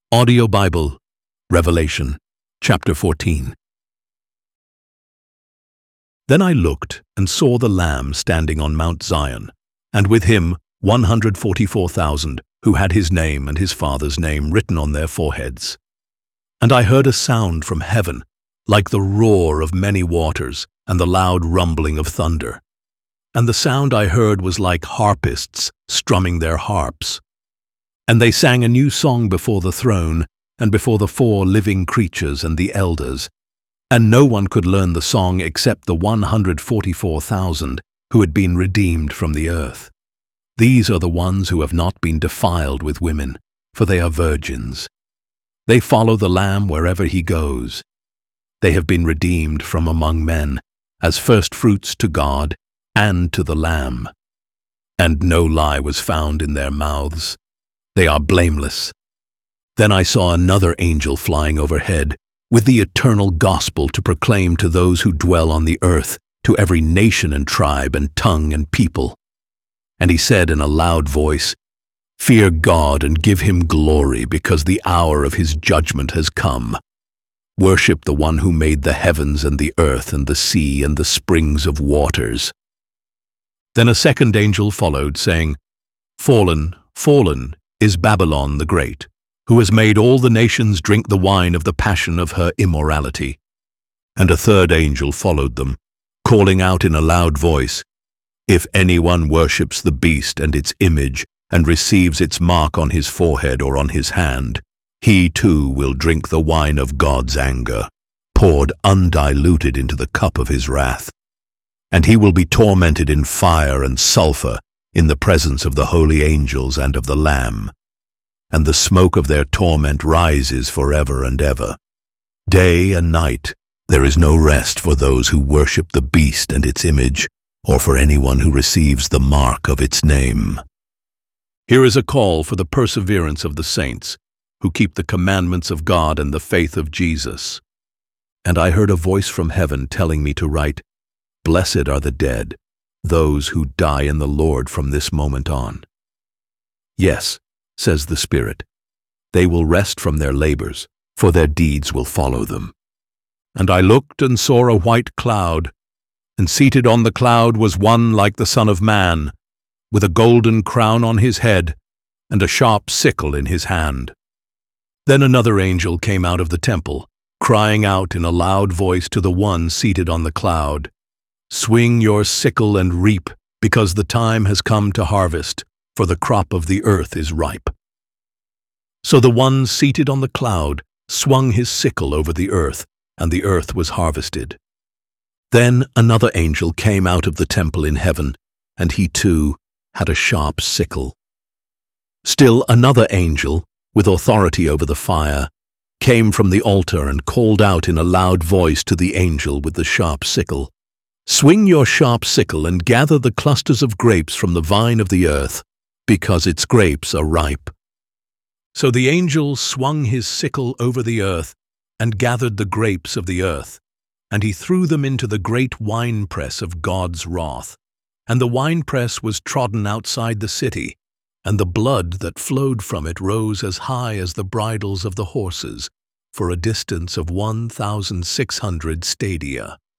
Audio Bible, Revelation, chapter 14. Then I looked and saw the Lamb standing on Mount Zion, and with him 144,000 who had his name and his Father's name written on their foreheads. And I heard a sound from heaven, like the roar of many waters and the loud rumbling of thunder. And the sound I heard was like harpists strumming their harps. And they sang a new song before the throne and before the 4 living creatures and the elders. And no one could learn the song except the 144,000 who had been redeemed from the earth. These are the ones who have not been defiled with women, for they are virgins. They follow the Lamb wherever he goes. They have been redeemed from among men, as firstfruits to God and to the Lamb. And no lie was found in their mouths. They are blameless. Then I saw another angel flying overhead, with the eternal gospel to proclaim to those who dwell on the earth, to every nation and tribe and tongue and people. And he said in a loud voice, "Fear God and give him glory, because the hour of his judgment has come. Worship the one who made the heavens and the earth and the sea and the springs of waters." Then a second angel followed, saying, "Fallen, fallen is Babylon the Great, who has made all the nations drink the wine of the passion of her immorality." And a third angel followed them, calling out in a loud voice, "If anyone worships the beast and its image and receives its mark on his forehead or on his hand, he too will drink the wine of God's anger, poured undiluted into the cup of his wrath. And he will be tormented in fire and sulfur in the presence of the holy angels and of the Lamb. And the smoke of their torment rises forever and ever. Day and night there is no rest for those who worship the beast and its image, or for anyone who receives the mark of its name." Here is a call for the perseverance of the saints, who keep the commandments of God and the faith of Jesus. And I heard a voice from heaven telling me to write, "Blessed are the dead, those who die in the Lord from this moment on." Yes, says the Spirit, they will rest from their labors, for their deeds will follow them. And I looked and saw a white cloud, and seated on the cloud was one like the Son of Man, with a golden crown on his head and a sharp sickle in his hand. Then another angel came out of the temple, crying out in a loud voice to the one seated on the cloud, "Swing your sickle and reap, because the time has come to harvest, for the crop of the earth is ripe." So the one seated on the cloud swung his sickle over the earth, and the earth was harvested. Then another angel came out of the temple in heaven, and he too had a sharp sickle. Still another angel, with authority over the fire, came from the altar and called out in a loud voice to the angel with the sharp sickle, "Swing your sharp sickle and gather the clusters of grapes from the vine of the earth, because its grapes are ripe." So the angel swung his sickle over the earth and gathered the grapes of the earth, and he threw them into the great winepress of God's wrath. And the winepress was trodden outside the city, and the blood that flowed from it rose as high as the bridles of the horses, for a distance of 1,600 stadia.